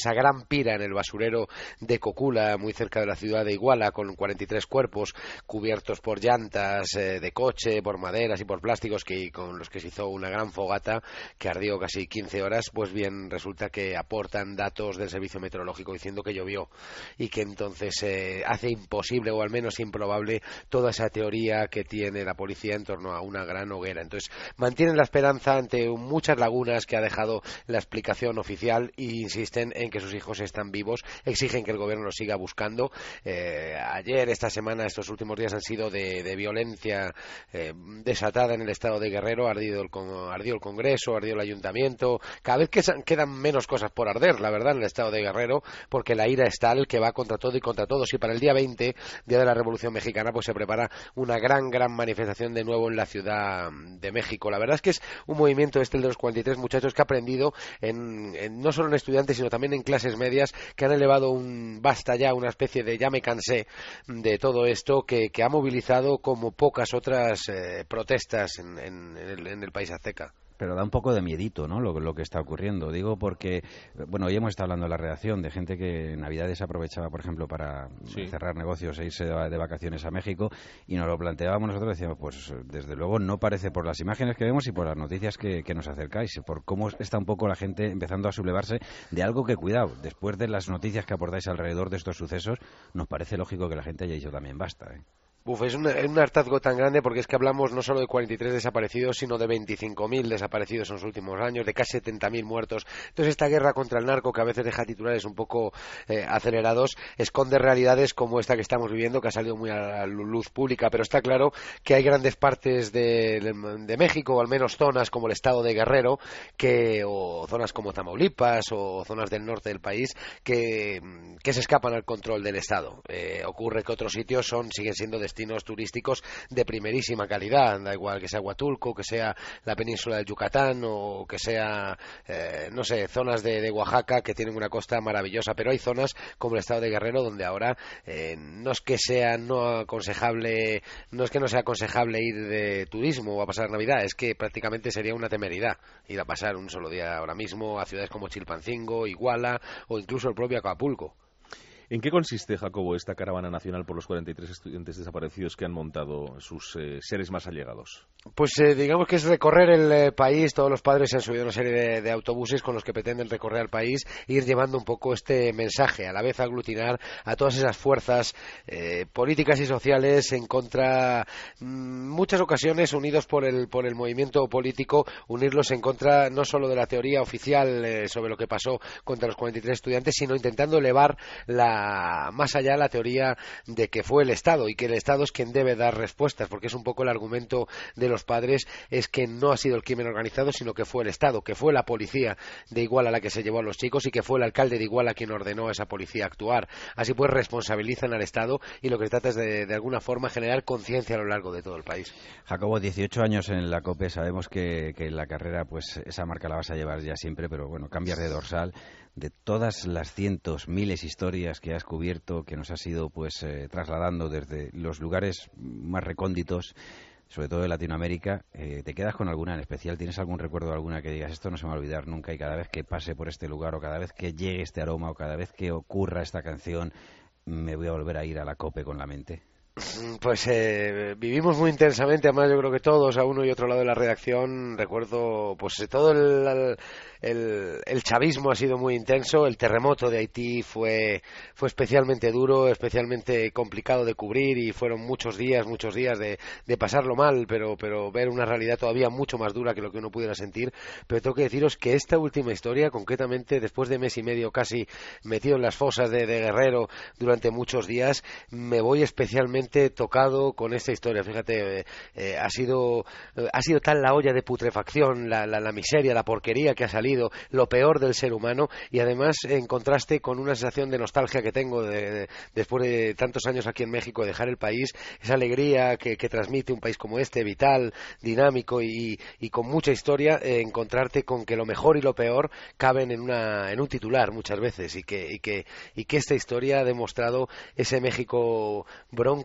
esa gran pira en el basurero de Cocula, muy cerca de la ciudad de Iguala, con cuarenta y tres cuerpos cubiertos por llantas eh, de coche, por maderas y por plásticos, que con los que se hizo una gran fogata que ardió casi quince horas. Pues bien, resulta que aportan datos del servicio meteorológico diciendo que llovió y que entonces eh, hace imposible o al menos improbable toda esa teoría que tiene la policía en torno a una gran hoguera. Entonces mantienen la esperanza ante muchas lagunas que ha dejado la explicación oficial e insisten en que sus hijos están vivos, exigen que el gobierno los siga buscando. Eh, ayer, esta semana, estos últimos días han sido de, de violencia eh, desatada en el estado de Guerrero. Ardido el, ardió el Congreso, ardió el Ayuntamiento. Cada vez que quedan menos cosas por arder, la verdad, en el estado de Guerrero, porque la ira es tal que va contra todo y contra todos. Y para el día veinte, día de la Revolución Mexicana, pues se prepara una gran, gran manifestación de nuevo en la Ciudad de México. La verdad es que es un movimiento este, el de los cuarenta y tres muchachos, que ha aprendido en, en, no solo en estudiantes, sino también en clases medias, que han elevado un basta ya, una especie de ya me cansé de todo esto, que, que ha movilizado como pocas otras eh, protestas en, en, en, el, en el país azteca. Pero da un poco de miedito, ¿no?, lo, lo que está ocurriendo. Digo porque, bueno, hoy hemos estado hablando en la redacción de gente que en Navidades aprovechaba, por ejemplo, para sí. cerrar negocios e irse de, de vacaciones a México, y nos lo planteábamos nosotros, decíamos, pues desde luego no parece, por las imágenes que vemos y por las noticias que, que nos acercáis, por cómo está un poco la gente empezando a sublevarse de algo que, cuidado, después de las noticias que aportáis alrededor de estos sucesos, nos parece lógico que la gente haya dicho también basta, ¿eh? Uf, es un, un hartazgo tan grande, porque es que hablamos no solo de cuarenta y tres desaparecidos, sino de veinticinco mil desaparecidos en los últimos años, de casi setenta mil muertos. Entonces esta guerra contra el narco, que a veces deja titulares un poco eh, acelerados, esconde realidades como esta que estamos viviendo, que ha salido muy a la luz pública. Pero está claro que hay grandes partes de, de, de México, o al menos zonas como el estado de Guerrero, que, o zonas como Tamaulipas, o zonas del norte del país, que, que se escapan al control del Estado. Eh, ocurre que otros sitios son siguen siendo de destinos turísticos de primerísima calidad, da igual que sea Huatulco, que sea la península del Yucatán, o que sea, eh, no sé, zonas de, de Oaxaca, que tienen una costa maravillosa. Pero hay zonas como el estado de Guerrero donde ahora eh, no es que sea no aconsejable, no es que no sea aconsejable ir de turismo o a pasar Navidad, es que prácticamente sería una temeridad ir a pasar un solo día ahora mismo a ciudades como Chilpancingo, Iguala o incluso el propio Acapulco. ¿En qué consiste, Jacobo, esta caravana nacional por los cuarenta y tres estudiantes desaparecidos que han montado sus eh, seres más allegados? Pues eh, digamos que es recorrer el eh, país. Todos los padres se han subido a una serie de, de autobuses con los que pretenden recorrer el país e ir llevando un poco este mensaje, a la vez aglutinar a todas esas fuerzas eh, políticas y sociales en contra, en muchas ocasiones unidos por el, por el movimiento político, unirlos en contra no solo de la teoría oficial eh, sobre lo que pasó contra los cuarenta y tres estudiantes, sino intentando elevar la más allá la teoría de que fue el Estado, y que el Estado es quien debe dar respuestas, porque es un poco el argumento de los padres, es que no ha sido el crimen organizado, sino que fue el Estado, que fue la policía de Iguala la que se llevó a los chicos, y que fue el alcalde de Iguala quien ordenó a esa policía actuar. Así pues responsabilizan al Estado, y lo que se trata es de, de alguna forma generar conciencia a lo largo de todo el país. Jacobo, dieciocho años en la COPE, sabemos que, que en la carrera pues esa marca la vas a llevar ya siempre, pero bueno, cambias de dorsal. De todas las cientos, miles historias que has cubierto, que nos has ido pues eh, trasladando desde los lugares más recónditos, sobre todo de Latinoamérica, eh, ¿te quedas con alguna en especial? ¿Tienes algún recuerdo de alguna que digas, esto no se me va a olvidar nunca, y cada vez que pase por este lugar, o cada vez que llegue este aroma, o cada vez que ocurra esta canción, me voy a volver a ir a la COPE con la mente? Pues eh, vivimos muy intensamente, además yo creo que todos, a uno y otro lado de la redacción. Recuerdo pues todo el, el, el, el chavismo ha sido muy intenso. El terremoto de Haití fue, fue especialmente duro, especialmente complicado de cubrir, y fueron muchos días, muchos días de, de pasarlo mal, pero, pero ver una realidad todavía mucho más dura que lo que uno pudiera sentir. Pero tengo que deciros que esta última historia, concretamente después de mes y medio casi metido en las fosas de, de Guerrero durante muchos días, me voy especialmente tocado con esta historia. Fíjate, eh, eh, ha sido eh, ha sido tal la olla de putrefacción, la, la, la miseria, la porquería que ha salido, lo peor del ser humano, y además en contraste con una sensación de nostalgia que tengo de, de, después de tantos años aquí en México, de dejar el país, esa alegría que, que transmite un país como este, vital, dinámico y, y con mucha historia, eh, encontrarte con que lo mejor y lo peor caben en una en un titular muchas veces, y que y que y que esta historia ha demostrado ese México bronco,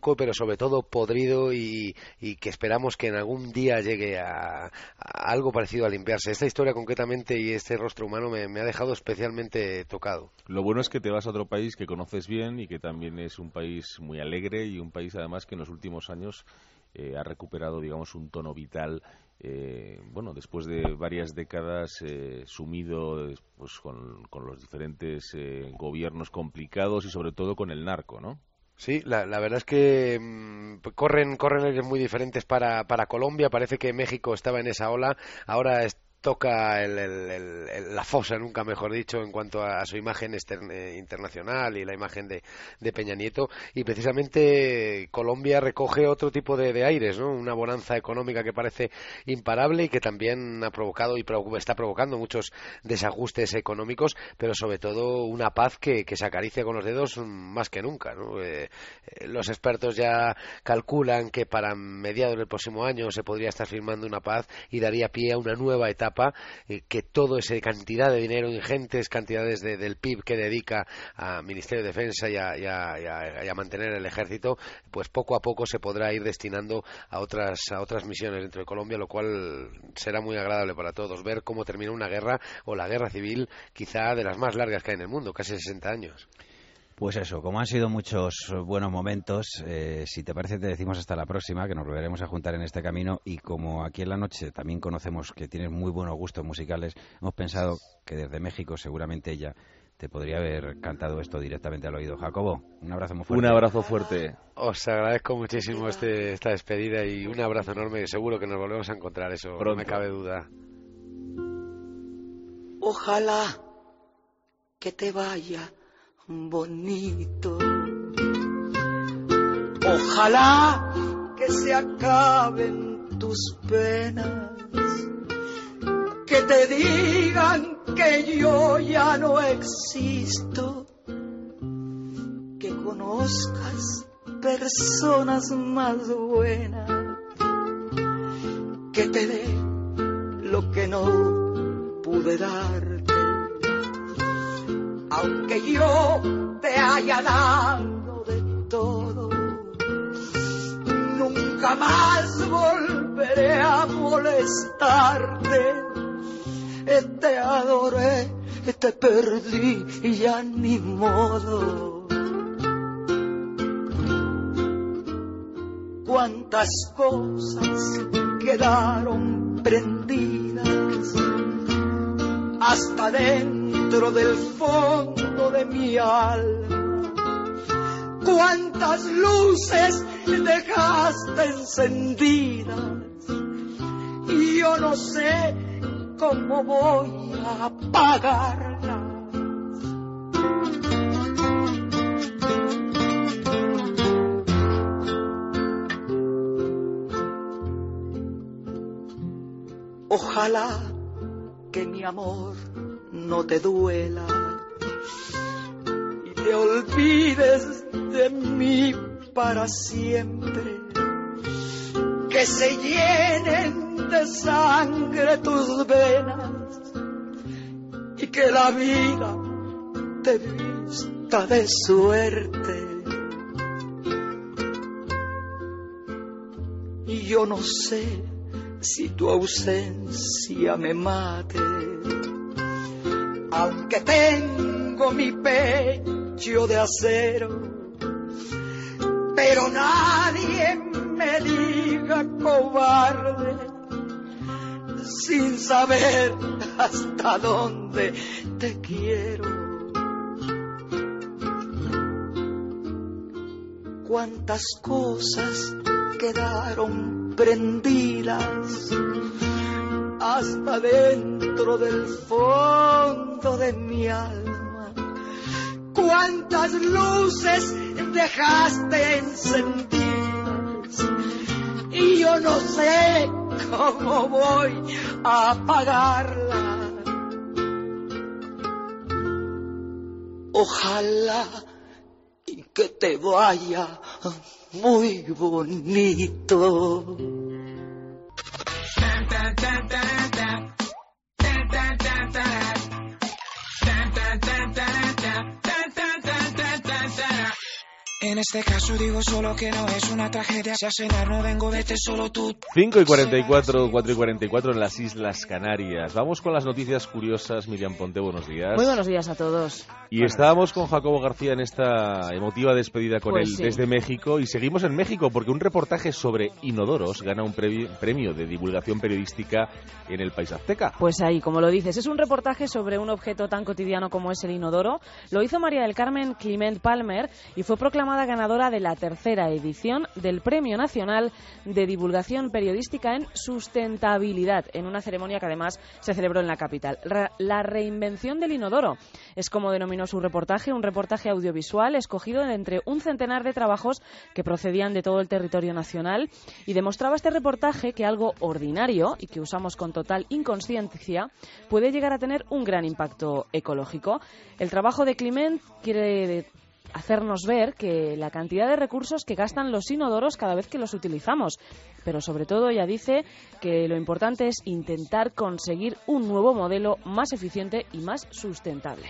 loco, pero sobre todo podrido y, y que esperamos que en algún día llegue a, a algo parecido a limpiarse. Esta historia concretamente y este rostro humano me, me ha dejado especialmente tocado. Lo bueno es que te vas a otro país que conoces bien y que también es un país muy alegre y un país además que en los últimos años eh, ha recuperado, digamos, un tono vital. Eh, bueno, después de varias décadas eh, sumido pues, con, con los diferentes eh, gobiernos complicados y sobre todo con el narco, ¿no? Sí, la, la verdad es que mmm, corren corren leyes muy diferentes para, para Colombia. Parece que México estaba en esa ola, ahora es, toca el, el, el, el, la fosa, nunca mejor dicho, en cuanto a, a su imagen externa, eh, internacional y la imagen de, de Peña Nieto, y precisamente Colombia recoge otro tipo de, de aires, ¿no? Una bonanza económica que parece imparable y que también ha provocado y provo- está provocando muchos desajustes económicos, pero sobre todo una paz que, que se acaricia con los dedos más que nunca, ¿no? Eh, eh, los expertos ya calculan que para mediados del próximo año se podría estar firmando una paz y daría pie a una nueva etapa, eh, que toda esa cantidad de dinero, ingentes cantidades de, del P I B que dedica al Ministerio de Defensa y a, y, a, y, a, y a mantener el ejército, pues poco a poco se podrá ir destinando a otras, a otras misiones dentro de Colombia, lo cual será muy agradable para todos, ver cómo termina una guerra o la guerra civil quizá de las más largas que hay en el mundo, casi sesenta años. Pues eso, como han sido muchos buenos momentos, eh, si te parece te decimos hasta la próxima, que nos volveremos a juntar en este camino, y como aquí en la noche también conocemos que tienes muy buenos gustos musicales, hemos pensado que desde México seguramente ella te podría haber cantado esto directamente al oído. Jacobo, un abrazo muy fuerte. Un abrazo fuerte. Os agradezco muchísimo este, esta despedida y un abrazo enorme, seguro que nos volvemos a encontrar, eso Pronto. No me cabe duda. Ojalá que te vaya bonito, ojalá que se acaben tus penas, que te digan que yo ya no existo, que conozcas personas más buenas, que te dé lo que no pude darte. Aunque yo te haya dado de todo, nunca más volveré a molestarte. Te adoré, te perdí y ya ni modo. Cuántas cosas quedaron prendidas hasta dentro del fondo de mi alma. Cuántas luces dejaste encendidas y yo no sé cómo voy a apagarlas. Ojalá que mi amor no te duela y te olvides de mí para siempre, que se llenen de sangre tus venas y que la vida te vista de suerte. Y yo no sé si tu ausencia me mate, aunque tengo mi pecho de acero, pero nadie me diga cobarde, sin saber hasta dónde te quiero. Cuántas cosas quedaron prendidas hasta dentro del fondo de mi alma. Cuántas luces dejaste encendidas y yo no sé cómo voy a apagarlas. Ojalá y que te vaya muy bonito. En este caso digo solo que no es una tragedia. Si a cenar no vengo, vete solo tú. cinco y cuarenta y cuatro, cuatro y cuarenta y cuatro en las Islas Canarias. Vamos con las noticias curiosas. Miriam Ponte, buenos días. Muy buenos días a todos. Y estábamos con Jacobo García en esta emotiva despedida con Pues él sí. desde México. Y seguimos en México porque un reportaje sobre inodoros gana un previ- premio de divulgación periodística en el país azteca. Pues ahí, como lo dices, es un reportaje sobre un objeto tan cotidiano como es el inodoro. Lo hizo María del Carmen Climent Palmer y fue proclamada ganadora de la tercera edición del Premio Nacional de Divulgación Periodística en Sustentabilidad, en una ceremonia que además se celebró en la capital. Ra- la reinvención del inodoro es como denominó su reportaje, un reportaje audiovisual escogido de entre un centenar de trabajos que procedían de todo el territorio nacional, y demostraba este reportaje que algo ordinario y que usamos con total inconsciencia puede llegar a tener un gran impacto ecológico. El trabajo de Climent quiere de- hacernos ver que la cantidad de recursos que gastan los inodoros cada vez que los utilizamos, pero sobre todo ella dice que lo importante es intentar conseguir un nuevo modelo más eficiente y más sustentable.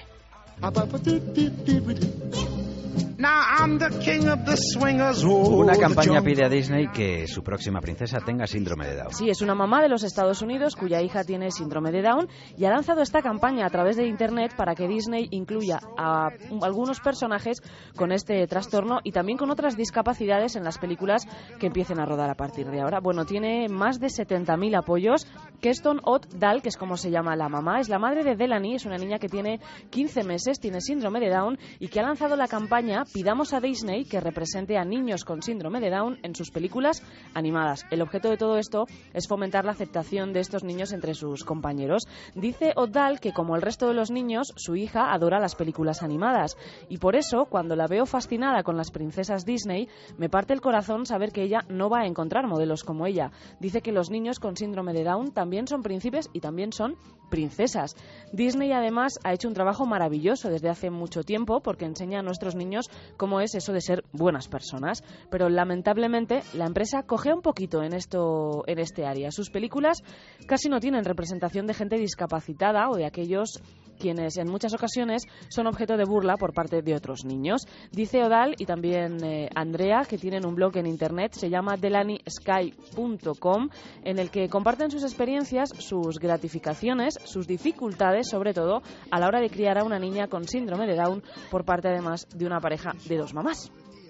Una campaña pide a Disney que su próxima princesa tenga síndrome de Down. Sí, es una mamá de los Estados Unidos cuya hija tiene síndrome de Down y ha lanzado esta campaña a través de Internet para que Disney incluya a algunos personajes con este trastorno y también con otras discapacidades en las películas que empiecen a rodar a partir de ahora. Bueno, tiene más de setenta mil apoyos. Keston Ott Dahl, que es como se llama la mamá, es la madre de Delaney, es una niña que tiene quince meses, tiene síndrome de Down y que ha lanzado la campaña Pidamos a Disney que represente a niños con síndrome de Down en sus películas animadas. El objeto de todo esto es fomentar la aceptación de estos niños entre sus compañeros. Dice O'Dall que, como el resto de los niños, su hija adora las películas animadas y por eso, cuando la veo fascinada con las princesas Disney, me parte el corazón saber que ella no va a encontrar modelos como ella. Dice que los niños con síndrome de Down también son príncipes y también son princesas. Disney además ha hecho un trabajo maravilloso desde hace mucho tiempo porque enseña a nuestros niños cómo es eso de ser buenas personas, pero lamentablemente la empresa cojea un poquito en esto, en este área. Sus películas casi no tienen representación de gente discapacitada o de aquellos quienes en muchas ocasiones son objeto de burla por parte de otros niños. Dice O'Dall y también eh, Andrea, que tienen un blog en internet, se llama delaney sky punto com, en el que comparten sus experiencias, sus gratificaciones, sus dificultades, sobre todo a la hora de criar a una niña con síndrome de Down por parte además de una pareja de dos mamás.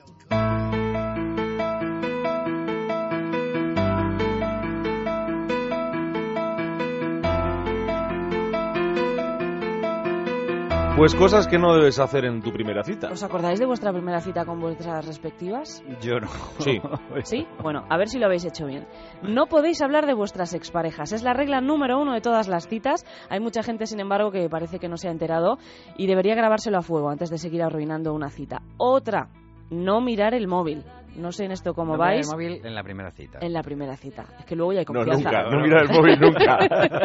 Pues cosas que no debes hacer en tu primera cita. ¿Os acordáis de vuestra primera cita con vuestras respectivas? Yo no. Sí. ¿Sí? Bueno, a ver si lo habéis hecho bien. No podéis hablar de vuestras exparejas. Es la regla número uno de todas las citas. Hay mucha gente, sin embargo, que parece que no se ha enterado y debería grabárselo a fuego antes de seguir arruinando una cita. Otra, no mirar el móvil. No sé en esto cómo No vais. mirar el móvil en la primera cita. En la primera cita. Es que luego ya hay No, confianza. nunca. No mirar el móvil nunca.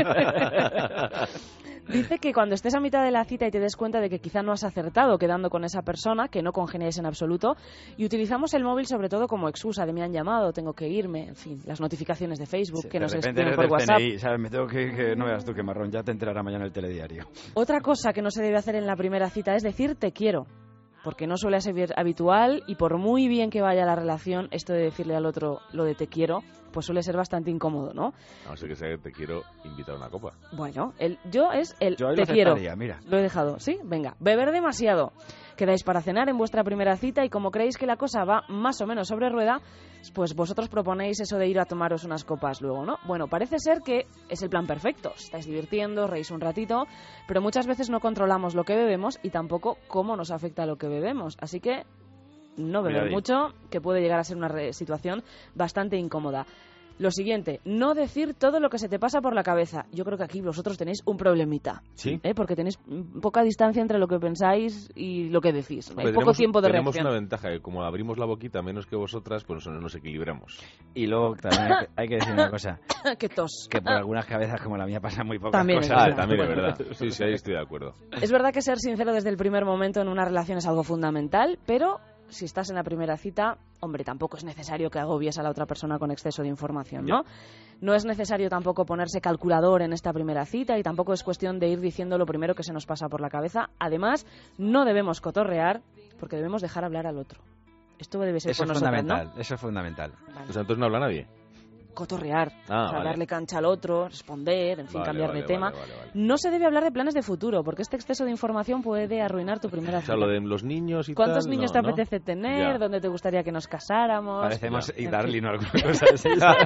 Dice que cuando estés a mitad de la cita y te des cuenta de que quizá no has acertado quedando con esa persona, que no congeniáis en absoluto, y utilizamos el móvil sobre todo como excusa de me han llamado, tengo que irme, en fin, las notificaciones de Facebook Sí, que de nos repente escriben eres por del WhatsApp. C N I, ¿sabes? Me tengo que ir, que no veas tú que marrón, ya te enterará mañana el telediario. Otra cosa que no se debe hacer en la primera cita es decir te quiero, porque no suele ser habitual y por muy bien que vaya la relación, esto de decirle al otro lo de te quiero, pues suele ser bastante incómodo, ¿no? No sé que sea que te quiero invitar a una copa. Bueno, el yo es el Yo ahí te lo quiero. aceptaría, mira. Lo he dejado, ¿sí? Venga, beber demasiado. Quedáis para cenar en vuestra primera cita y como creéis que la cosa va más o menos sobre rueda, pues vosotros proponéis eso de ir a tomaros unas copas luego, ¿no? Bueno, parece ser que es el plan perfecto. Os estáis divirtiendo, reís un ratito, pero muchas veces no controlamos lo que bebemos y tampoco cómo nos afecta lo que bebemos. Así que no beber Cuidadín. mucho, que puede llegar a ser una re- situación bastante incómoda. Lo siguiente, no decir todo lo que se te pasa por la cabeza. Yo creo que aquí vosotros tenéis un problemita. ¿Sí? ¿eh? Porque tenéis mm, poca distancia entre lo que pensáis y lo que decís. Hay Hombre, poco tenemos, tiempo de tenemos reacción. una ventaja, que como abrimos la boquita menos que vosotras, pues nos, nos equilibramos. Y luego también hay que, hay que decir una cosa, ¡Qué tos! que por algunas cabezas como la mía pasan muy pocas También es cosas. Ah, también es verdad. Sí, sí, ahí estoy de acuerdo. Es verdad que ser sincero desde el primer momento en una relación es algo fundamental, pero si estás en la primera cita, hombre, tampoco es necesario que agobies a la otra persona con exceso de información, ¿no? No es necesario tampoco ponerse calculador en esta primera cita y tampoco es cuestión de ir diciendo lo primero que se nos pasa por la cabeza. Además, no debemos cotorrear porque debemos dejar hablar al otro. Esto debe ser Eso por es nosotras, fundamental, ¿no? eso es fundamental. Vale. O sea, entonces no habla nadie. Cotorrear, Ah, o sea, vale. darle cancha al otro, responder, en fin, Vale, cambiar vale, de tema. vale, vale, vale. No se debe hablar de planes de futuro, porque este exceso de información puede arruinar tu primera O sea, cita. lo de los niños y ¿Cuántos tal, niños no, te apetece ¿no? tener? Ya. ¿Dónde te gustaría que nos casáramos? Parecemos Ya. y En fin. Darling o alguna cosa así.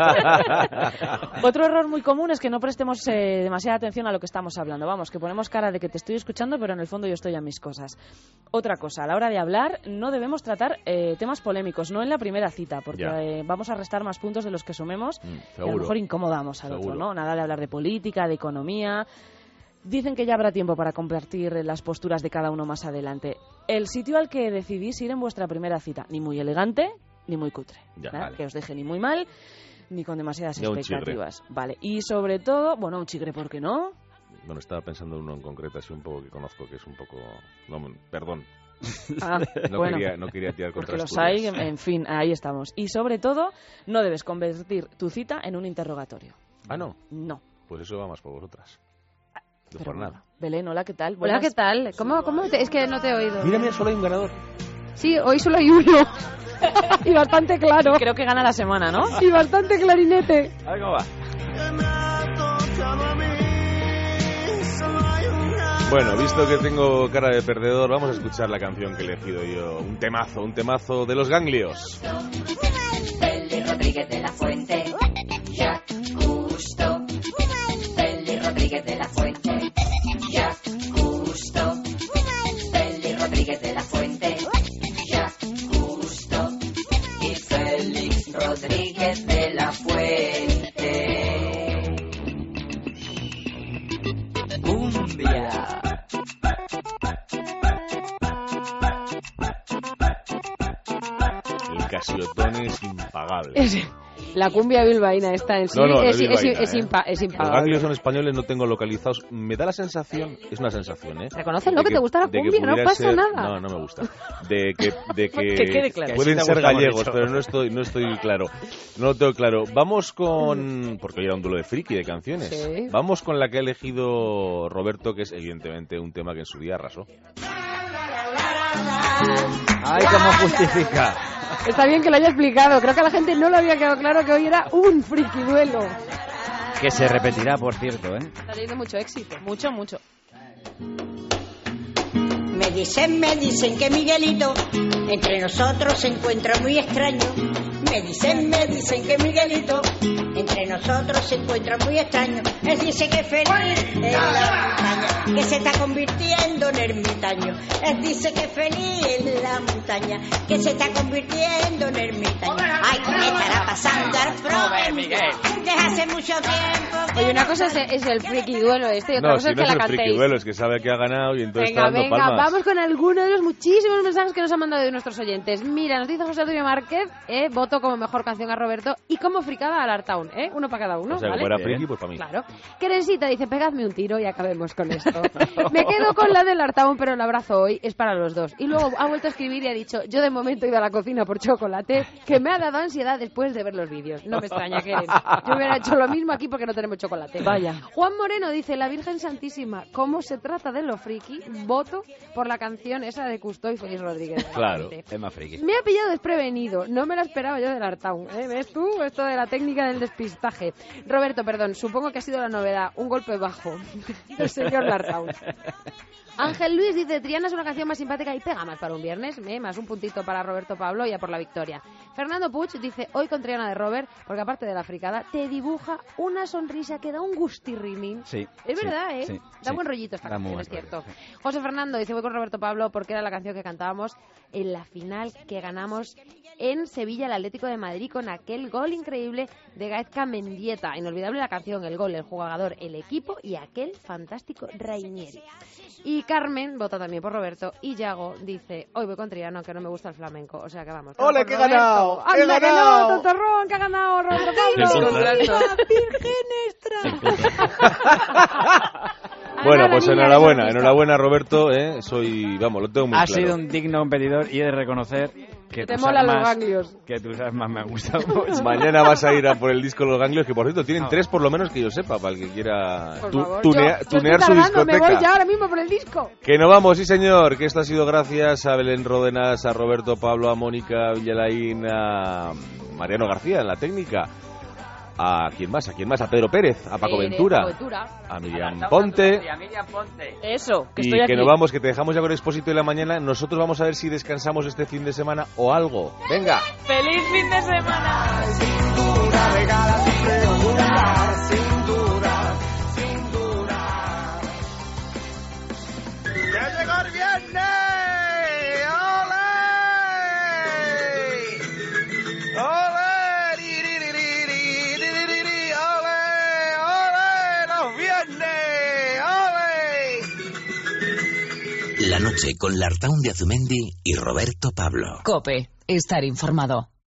Otro error muy común es que no prestemos eh, demasiada atención a lo que estamos hablando. Vamos, que ponemos cara de que te estoy escuchando, pero en el fondo yo estoy a mis cosas. Otra cosa, a la hora de hablar no debemos tratar eh, temas polémicos, no en la primera cita, porque Ya. eh, vamos a restar más puntos de los que sumemos Mm, y a lo seguro. mejor incomodamos al otro, Seguro. ¿no? Nada de hablar de política, de economía. Dicen que ya habrá tiempo para compartir las posturas de cada uno más adelante. El sitio al que decidís ir en vuestra primera cita, ni muy elegante, ni muy cutre. Ya, ¿verdad? vale. Que os deje ni muy mal, ni con demasiadas Ya un expectativas. Vale, y sobre todo, bueno, un chigre, ¿por qué no? Bueno, estaba pensando en uno en concreto, así un poco que conozco, que es un poco... No, perdón. Ah, no, bueno, quería, no quería tirar contra porque los Asturias. hay, en, en fin, ahí estamos. Y sobre todo, no debes convertir tu cita en un interrogatorio. Ah, ¿no? No. Pues eso va más por vosotras. No Pero por bueno. nada. Belén, hola, ¿qué tal? Hola, Buenas. ¿qué tal? ¿Cómo, cómo te- es que no te he oído. Mira, mira, solo hay un ganador. Sí, hoy solo hay uno. Y bastante claro. Creo que gana la semana, ¿no? Y bastante clarinete. A ver cómo va. Bueno, visto que tengo cara de perdedor, vamos a escuchar la canción que he elegido yo. Un temazo, un temazo de los ganglios. Feli Rodríguez de la Fuente, Jacques Cousteau. Feli Rodríguez de la Fuente, Jacques Cousteau. Feli Rodríguez de la Fuente, Jacques Cousteau. Y Félix Rodríguez de la Fuente. Cumbia. El Casiotón es impagable. Es- la cumbia bilbaína está en sí. No, no, es, de es- bilbaína, es ¿eh? impa- es Los impagable. ganglios son españoles, no tengo localizados. Me da la sensación, es una sensación, ¿eh? Reconócelo, de que te gusta la de que cumbia, no pudiera pasa ser- nada. No, no me gusta. De que, de que, Que quede claro. pueden Que sí te ser gusta, hemos gallegos, dicho. pero no estoy, no estoy claro. No lo tengo claro. Vamos con... Porque hoy era un duelo de friki de canciones. Sí. Vamos con la que ha elegido Roberto, que es evidentemente un tema que en su día arrasó. ¡Ay, cómo justifica! Está bien que lo haya explicado. Creo que a la gente no le había quedado claro que hoy era un friki duelo. Que se repetirá, por cierto, ¿eh? Está teniendo mucho éxito. Mucho, mucho. Me dicen, me dicen que Miguelito entre nosotros se encuentra muy extraño. Me dicen, me dicen que Miguelito entre nosotros se encuentra muy extraño. Él dice que es feliz en la montaña, que se está convirtiendo en ermitaño. Él dice que es feliz en la montaña, que se está convirtiendo en ermitaño. Ay, ¿qué estará pasando al profe Miguel? Desde hace mucho tiempo. que Oye, una no cosa es, sabe- es el friki duelo este y otra No, cosa si es no que es la el friki cantéis. duelo, es que sabe que ha ganado y entonces Venga, está dando venga, palmas. vamos con alguno de los muchísimos mensajes que nos han mandado de nuestros oyentes. Mira, nos dice José Antonio Márquez, eh, voto como mejor canción a Roberto y como fricada al Artaun, ¿eh? Uno para cada uno, O sea, ¿vale? como era Bien. friki, pues para mí. Claro. Querencita dice, pegadme un tiro y acabemos con esto. Me quedo con la del Artaun, pero el abrazo hoy es para los dos. Y luego ha vuelto a escribir y ha dicho, yo de momento he ido a la cocina por chocolate, que me ha dado ansiedad después de ver los vídeos. No me extraña, Keren. Yo hubiera hecho lo mismo aquí porque no tenemos chocolate. Vaya. Juan Moreno dice, la Virgen Santísima, ¿cómo se trata de lo friki? Voto por la canción esa de Cousteau y Félix Rodríguez. Claro. Es más friki. Me ha pillado desprevenido, no me la esperaba yo del Artaun, ¿eh? ¿Ves tú? Esto de la técnica del despistaje. Roberto, perdón, supongo que ha sido la novedad, un golpe bajo del señor Lartaun. Ángel Luis dice, Triana es una canción más simpática y pega más para un viernes, ¿eh? Más un puntito para Roberto Pablo, ya por la victoria. Fernando Puig dice, hoy con Triana de Robert, porque aparte de la fricada, te dibuja una sonrisa que da un gustirrinín. Sí. Es sí, verdad, ¿eh? sí, da sí. buen rollito esta Da muy canción, buen es cierto. rollo, sí. José Fernando dice, voy con Roberto Pablo porque era la canción que cantábamos en la final que ganamos en Sevilla, el Atlético de Madrid, con aquel gol increíble de Gaizka Mendieta. Inolvidable la canción, el gol, el jugador, el equipo y aquel fantástico Rainieri. Y Carmen vota también por Roberto y Yago dice, hoy voy con Triano, que no me gusta el flamenco. O sea que vamos. ¡Ole, por que he Roberto. ganado! ¡He ¡Anda que ganado! no, tontorrón, que ha ganado Roberto El Pablo! contrato. Bueno, Ahora la pues niña enhorabuena, de enhorabuena Roberto, ¿eh? Soy, vamos, lo tengo muy Ha claro. sido un digno competidor y he de reconocer que te tus molan los armas- ganglios. Que tus armas me han gustado mucho. Mañana vas a ir a por el disco Los Ganglios, que por cierto tienen tres por lo menos que yo sepa, para el que quiera Por tu- favor. tunea- Yo- yo tunear estoy su tardando, me discoteca. voy ya ahora mismo por el disco. Que no vamos, sí señor, que esto ha sido gracias a Belén Ródenas, a Roberto Pablo, a Mónica Villalaín, a Mariano García en la técnica, a quién más, a quién más, a Pedro Pérez, a Paco Eh, Ventura, Paco Ventura. a Miriam Ponte. Eso, que Y estoy aquí. que nos vamos, que te dejamos ya con Expósito de la mañana. Nosotros vamos a ver si descansamos este fin de semana o algo. Venga. ¡Feliz fin de semana! ¡Ya llegó el viernes! ¡Ole! ¡Ole! ¡Ri, ri, ri, ri, ri, ri, ri, ri! ¡Ole! ¡Ole! ¡Los viernes! ¡Ole! La noche con Lartaun de Azumendi y Roberto Pablo. Cope, estar informado.